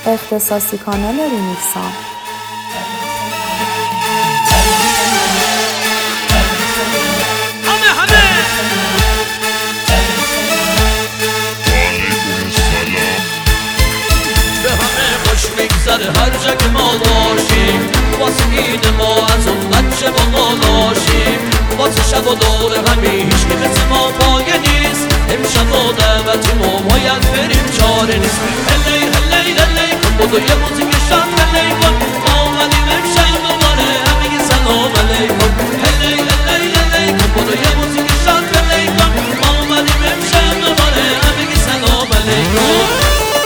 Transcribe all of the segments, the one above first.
اختصاصی کانال ریمیکسام. هر جا که ما باشیم واسه عید ما از اون بچه با ما داشتیم واسه شب و دور همیش که مثل ما پایه نیست امشب و دعوت ما باید بریم چاره نیست هلی هلی هلی کن بودو یه موزیک شاد هلی کن ما اومدیم امشب دوباره همگی سلام علیکم هلی هلی هلی کن بودو یه موزیک شاد هلی کن ما اومدیم امشب دوباره همگی سلام علیکم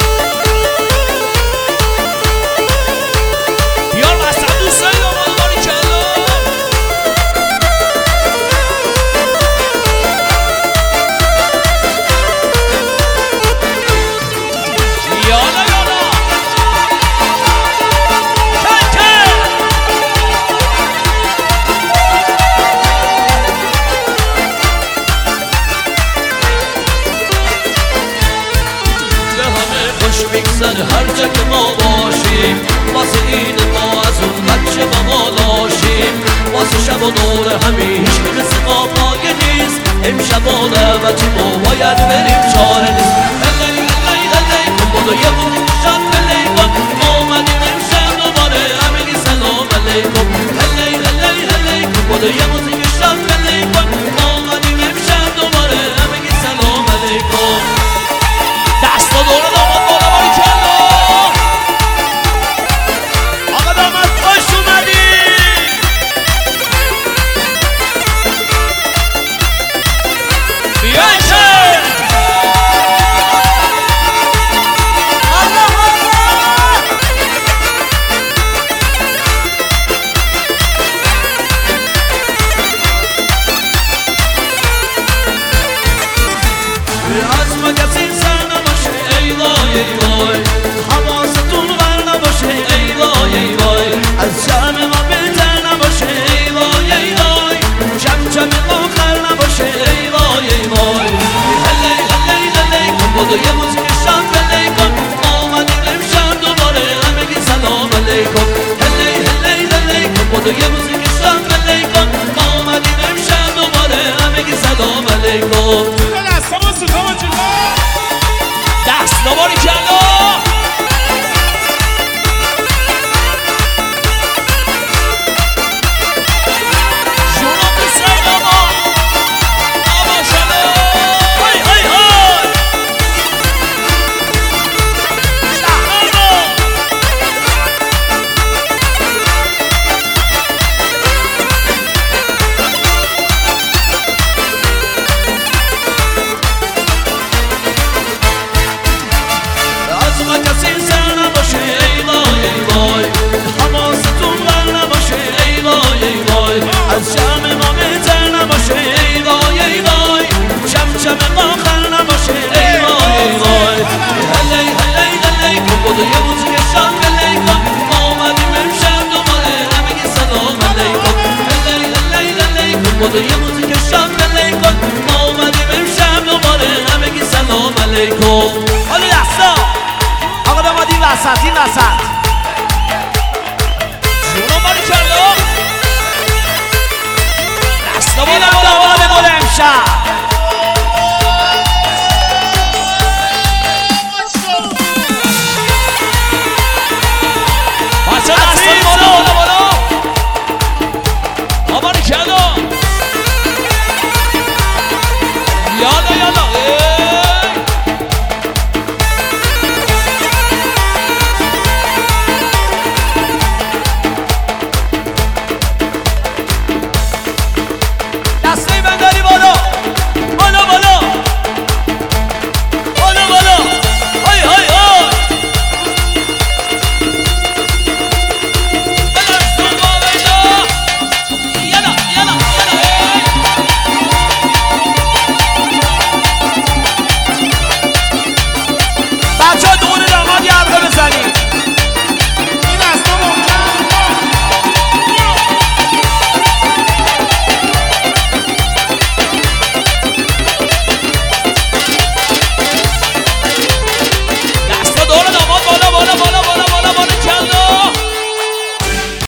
هر جا که ما باشیم واسه عید ما از اون بچه با ما داشتیم واسه شب و دور همیش که مثل ما پایه نیست امشب و دعوت ما باید بریم چاره نیست هلی هلی هلی کن بودو یه موزیک شاد هلی کن ما اومدیم امشب دوباره همگی سلام علیکم هلی هلی هلی کن بودو یه موزیک شاد هلی کن ما اومدیم امشب دوباره همگی سلام علیکم دستا دور داماد بالا باری کلا آقا داماد خوش اومدی بیایشه از ما کسی سر نباشه ای وای ای وای حواستون بر نباشه ای وای ای وای از جمع ما بهتر نباشه ای وای ای وای جمع آخر نباشه ای وای ای وای هلی هلی هلی کن بودو یه موزیک شاد هلی کن ما اومدیم امشب دوباره همگی سلام علیکم هلی هلی هلی کن بودو یه موزیک شاد هلی کن ما اومدیم امشب دوباره همگی سلام علیکم دست نباری کلا جونم بسید آما آما شده های های های شهرانو از ما کسی سر نباشه ای وای ای وای حواستون بر نباشه ای وای ای وای از جمع ما بهتر نباشه ای وای ای وای جمع آخر نباشه ای وای ای وای هلی هلی هلی کن بودو یه موزیک شاد هلی کن ما اومدیم امشب دوباره همگی سلام علیکم هلی هلی هلی کن بودو یه موزیک شاد هلی کن ما اومدیم امشب دوباره همگی سلام علیکم حالا دستا آقا داماد این وسط این وسط جونم باری کرده دستا بالا داماد مال امشب